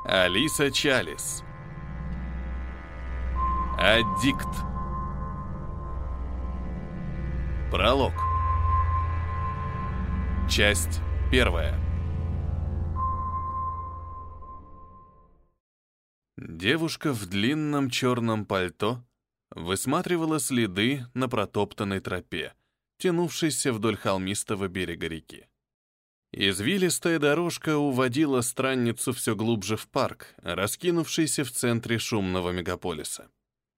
Алиса Чалис. Аддикт. Пролог. Часть 1. Девушка в длинном черном пальто высматривала следы на протоптанной тропе, тянувшейся вдоль холмистого берега реки. Извилистая дорожка уводила странницу все глубже в парк, раскинувшийся в центре шумного мегаполиса.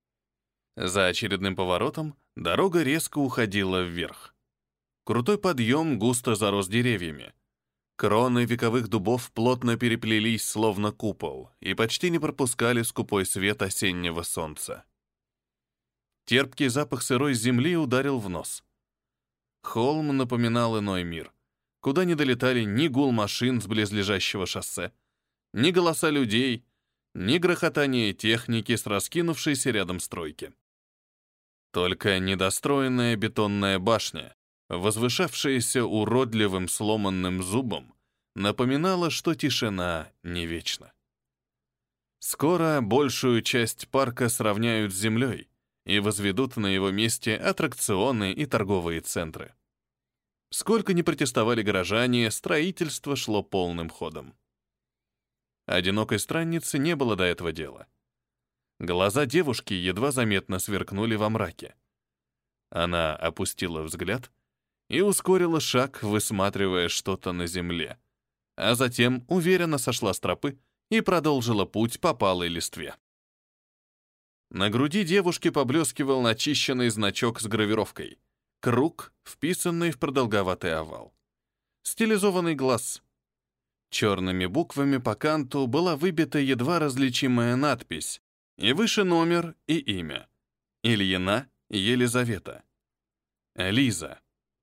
За очередным поворотом дорога резко уходила вверх. Крутой подъем густо зарос деревьями. Кроны вековых дубов плотно переплелись, словно купол, и почти не пропускали скупой свет осеннего солнца. Терпкий запах сырой земли ударил в нос. Холм напоминал иной мир, куда не долетали ни гул машин с близлежащего шоссе, ни голоса людей, ни грохотание техники с раскинувшейся рядом стройки. Только недостроенная бетонная башня, возвышавшаяся уродливым сломанным зубом, напоминала, что тишина не вечна. Скоро большую часть парка сравняют с землей и возведут на его месте аттракционы и торговые центры. Сколько ни протестовали горожане, строительство шло полным ходом. Одинокой страннице не было до этого дела. Глаза девушки едва заметно сверкнули во мраке. Она опустила взгляд и ускорила шаг, высматривая что-то на земле, а затем уверенно сошла с тропы и продолжила путь по палой листве. На груди девушки поблескивал начищенный значок с гравировкой. Круг, вписанный в продолговатый овал. Стилизованный глаз. Черными буквами по канту была выбита едва различимая надпись, и выше номер и имя. Ильина Елизавета. Лиза.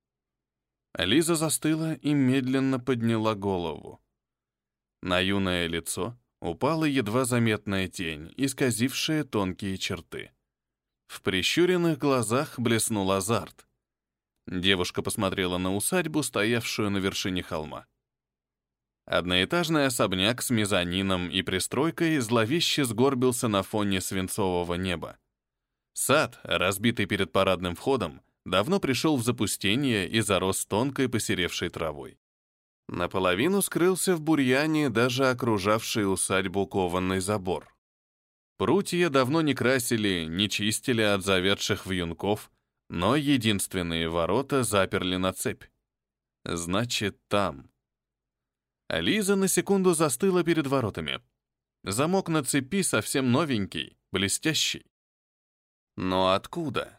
Лиза застыла и медленно подняла голову. На юное лицо упала едва заметная тень, исказившая тонкие черты. В прищуренных глазах блеснул азарт. Девушка посмотрела на усадьбу, стоявшую на вершине холма. Одноэтажный особняк с мезонином и пристройкой зловеще сгорбился на фоне свинцового неба. Сад, разбитый перед парадным входом, давно пришел в запустение и зарос тонкой посеревшей травой. Наполовину скрылся в бурьяне даже окружавший усадьбу кованный забор. Прутья давно не красили, не чистили от завядших вьюнков, но единственные ворота заперли на цепь. Значит, там. Лиза на секунду застыла перед воротами. Замок на цепи совсем новенький, блестящий. Но откуда?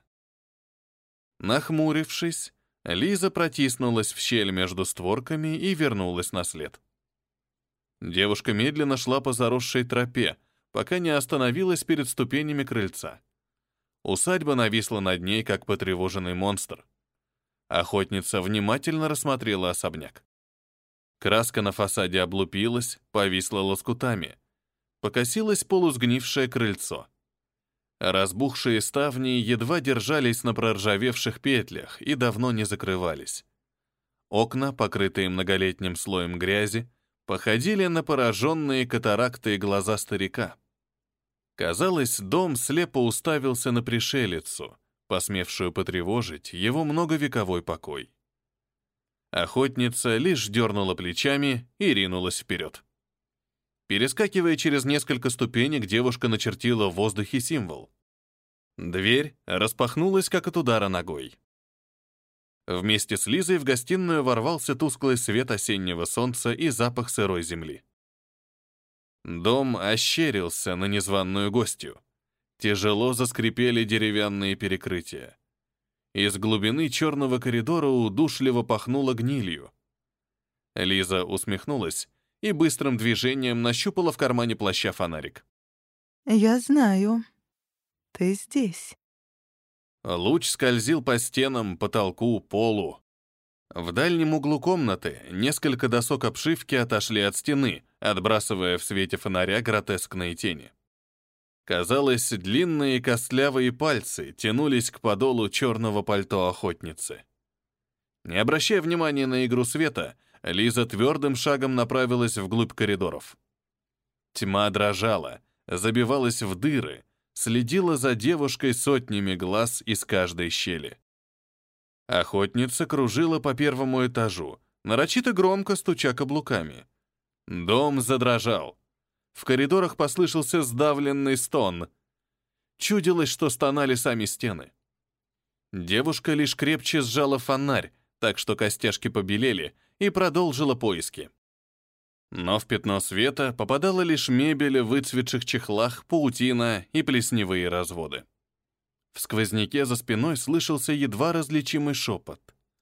Нахмурившись, Лиза протиснулась в щель между створками и вернулась на след. Девушка медленно шла по заросшей тропе, пока не остановилась перед ступенями крыльца. Усадьба нависла над ней, как потревоженный монстр. Охотница внимательно рассмотрела особняк. Краска на фасаде облупилась, повисла лоскутами. Покосилось полусгнившее крыльцо. Разбухшие ставни едва держались на проржавевших петлях и давно не закрывались. Окна, покрытые многолетним слоем грязи, походили на пораженные катарактой глаза старика. Казалось, дом слепо уставился на пришелицу, посмевшую потревожить его многовековой покой. Охотница лишь дернула плечами и ринулась вперед. Перескакивая через несколько ступенек, девушка начертила в воздухе символ. Дверь распахнулась, как от удара ногой. Вместе с Лизой в гостиную ворвался тусклый свет осеннего солнца и запах сырой земли. Дом ощерился на незваную гостью. Тяжело заскрипели деревянные перекрытия. Из глубины черного коридора удушливо пахнуло гнилью. Лиза усмехнулась и быстрым движением нащупала в кармане плаща фонарик. «Я знаю. Ты здесь». Луч скользил по стенам, потолку, полу. В дальнем углу комнаты несколько досок обшивки отошли от стены, отбрасывая в свете фонаря гротескные тени. Казалось, длинные костлявые пальцы тянулись к подолу черного пальто охотницы. Не обращая внимания на игру света, Лиза твердым шагом направилась вглубь коридоров. Тьма дрожала, забивалась в дыры, следила за девушкой сотнями глаз из каждой щели. Охотница кружила по первому этажу, нарочито громко стуча каблуками. Дом задрожал. В коридорах послышался сдавленный стон. Чудилось, что стонали сами стены. Девушка лишь крепче сжала фонарь, так что костяшки побелели, и продолжила поиски. Но в пятно света попадала лишь мебель в выцветших чехлах, паутина и плесневые разводы. В сквозняке за спиной слышался едва различимый шепот.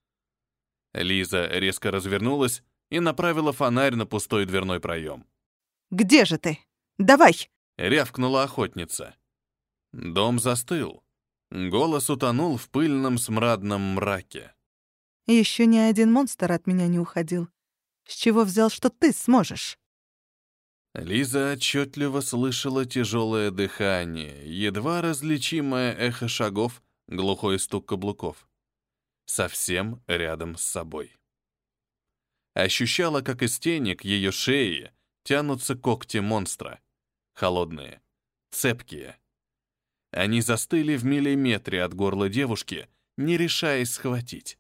Лиза резко развернулась и направила фонарь на пустой дверной проем. «Где же ты? Давай!» — рявкнула охотница. Дом застыл. Голос утонул в пыльном смрадном мраке. Еще ни один монстр от меня не уходил. С чего взял, что ты сможешь?» Лиза отчетливо слышала тяжелое дыхание, едва различимое эхо шагов, глухой стук каблуков. Совсем рядом с собой. Ощущала, как из тени к ее шее тянутся когти монстра. Холодные, цепкие. Они застыли в миллиметре от горла девушки, не решаясь схватить.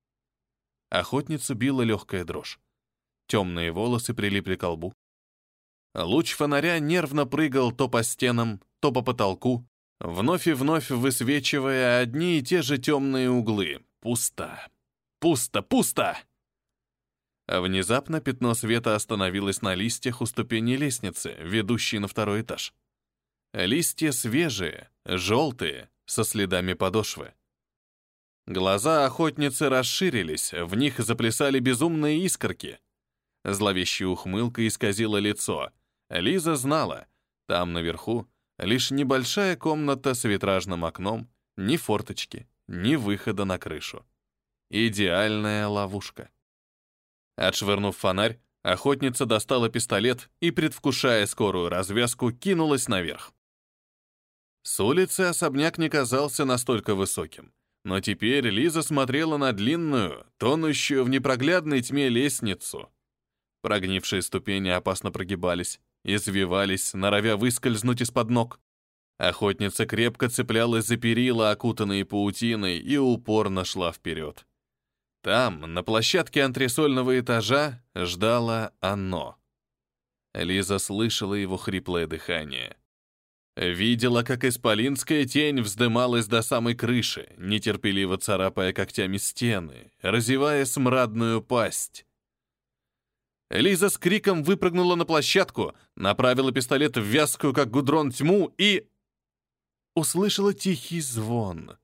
Охотницу била легкая дрожь. Темные волосы прилипли к лбу. Луч фонаря нервно прыгал то по стенам, то по потолку, вновь и вновь высвечивая одни и те же темные углы. Пусто. Пусто, пусто! Внезапно пятно света остановилось на листьях у ступени лестницы, ведущей на второй этаж. Листья свежие, желтые, со следами подошвы. Глаза охотницы расширились, в них заплясали безумные искорки. Зловещая ухмылка исказила лицо. Лиза знала, там наверху лишь небольшая комната с витражным окном, ни форточки, ни выхода на крышу. Идеальная ловушка. Отшвырнув фонарь, охотница достала пистолет и, предвкушая скорую развязку, кинулась наверх. С улицы особняк не казался настолько высоким, но теперь Лиза смотрела на длинную, тонущую в непроглядной тьме лестницу. Прогнившие ступени опасно прогибались, извивались, норовя выскользнуть из-под ног. Охотница крепко цеплялась за перила, окутанные паутиной, и упорно шла вперед. Там, на площадке антресольного этажа, ждало оно. Лиза слышала его хриплое дыхание. Видела, как исполинская тень вздымалась до самой крыши, нетерпеливо царапая когтями стены, разевая смрадную пасть. Лиза с криком выпрыгнула на площадку, направила пистолет в вязкую, как гудрон, тьму и... услышала тихий звон.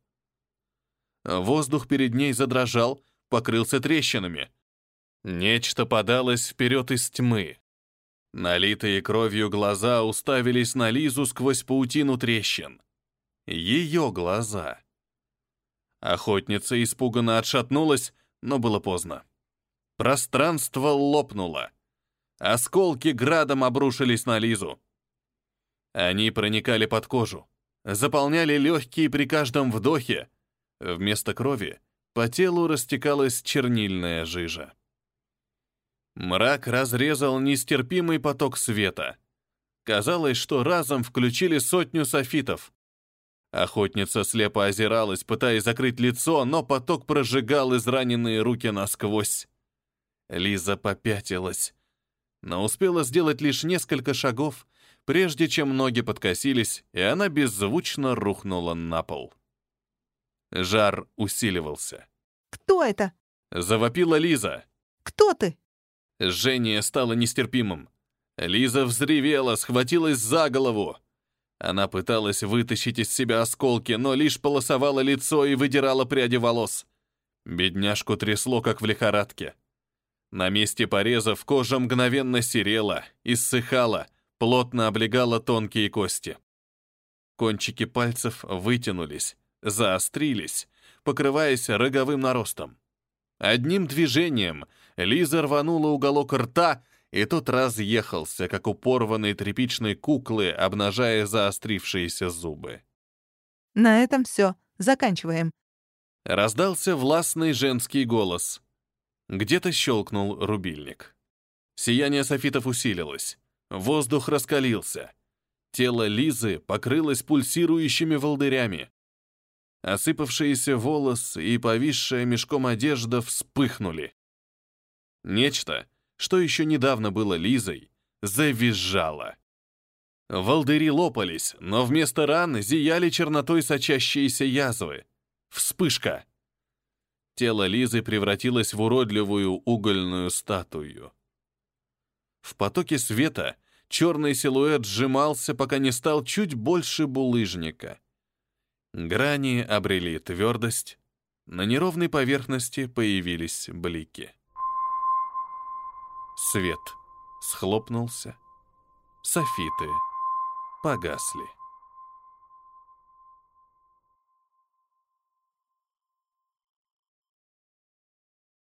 Воздух перед ней задрожал, покрылся трещинами. Нечто подалось вперед из тьмы. Налитые кровью глаза уставились на Лизу сквозь паутину трещин. Ее глаза. Охотница испуганно отшатнулась, но было поздно. Пространство лопнуло. Осколки градом обрушились на Лизу. Они проникали под кожу, заполняли легкие при каждом вдохе. Вместо крови по телу растекалась чернильная жижа. Мрак разрезал нестерпимый поток света. Казалось, что разом включили 100 софитов. Охотница слепо озиралась, пытаясь закрыть лицо, но поток прожигал израненные руки насквозь. Лиза попятилась, но успела сделать лишь несколько шагов, прежде чем ноги подкосились, и она беззвучно рухнула на пол. Жар усиливался. «Кто это? Завопила Лиза. Кто ты?» Жжение стало нестерпимым. Лиза взревела, схватилась за голову. Она пыталась вытащить из себя осколки, но лишь полосовала лицо и выдирала пряди волос. Бедняжку трясло, как в лихорадке. На месте порезов кожа мгновенно серела, иссыхала, плотно облегала тонкие кости. Кончики пальцев вытянулись, заострились, покрываясь роговым наростом. Одним движением Лиза рванула уголок рта, и тот разъехался, как у порванной тряпичной куклы, обнажая заострившиеся зубы. «На этом все. Заканчиваем». Раздался властный женский голос. Где-то щелкнул рубильник. Сияние софитов усилилось. Воздух раскалился. Тело Лизы покрылось пульсирующими волдырями. Осыпавшиеся волосы и повисшая мешком одежда вспыхнули. Нечто, что еще недавно было Лизой, завизжало. Волдыри лопались, но вместо ран зияли чернотой сочащиеся язвы. Вспышка. Тело Лизы превратилось в уродливую угольную статую. В потоке света черный силуэт сжимался, пока не стал чуть больше булыжника. Грани обрели твердость, на неровной поверхности появились блики. Свет схлопнулся, софиты погасли.